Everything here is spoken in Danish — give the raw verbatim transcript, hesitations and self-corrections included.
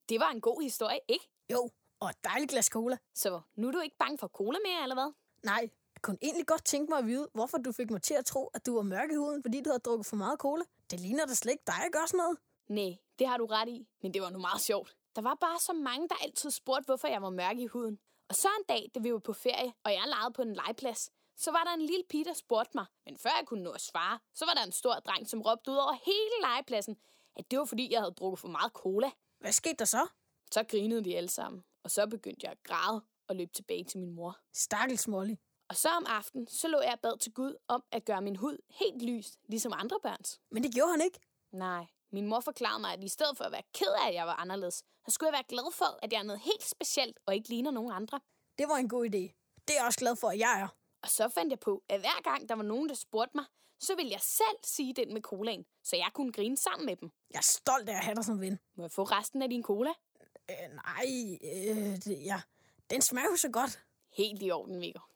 Det var en god historie, ikke? Jo, og et dejligt glas cola. Så nu er du ikke bange for cola mere, eller hvad? Nej, jeg kunne egentlig godt tænke mig at vide, hvorfor du fik mig til at tro, at du var mørk i huden, fordi du havde drukket for meget cola. Det ligner da slet ikke dig at gøre sådan noget. Nej, det har du ret i, men det var nu meget sjovt. Der var bare så mange, der altid spurgte, hvorfor jeg var mørk i huden. Og så en dag, da vi var på ferie, og jeg legede på en legeplads, så var der en lille pige, der spurgte mig. Men før jeg kunne nå at svare, så var der en stor dreng, som råbte ud over hele legepladsen, at det var fordi, jeg havde drukket for meget cola. Hvad skete der så? Så grinede de alle sammen, og så begyndte jeg at græde og løb tilbage til min mor. Stakkels Molly. Og så om aftenen, så lå jeg og bad til Gud om at gøre min hud helt lys, ligesom andre børns. Men det gjorde han ikke. Nej, min mor forklarede mig, at i stedet for at være ked af, at jeg var anderledes, så skulle jeg være glad for, at jeg er noget helt specielt og ikke ligner nogen andre. Det var en god idé. Det er jeg også glad for, at jeg er. Og så fandt jeg på, at hver gang der var nogen, der spurgte mig, så ville jeg selv sige den med colaen, så jeg kunne grine sammen med dem. Jeg er stolt af at have dig som ven. Må jeg få resten af din cola? Øh, nej, øh, det, ja. Den smager jo så godt. Helt i orden, Viggo.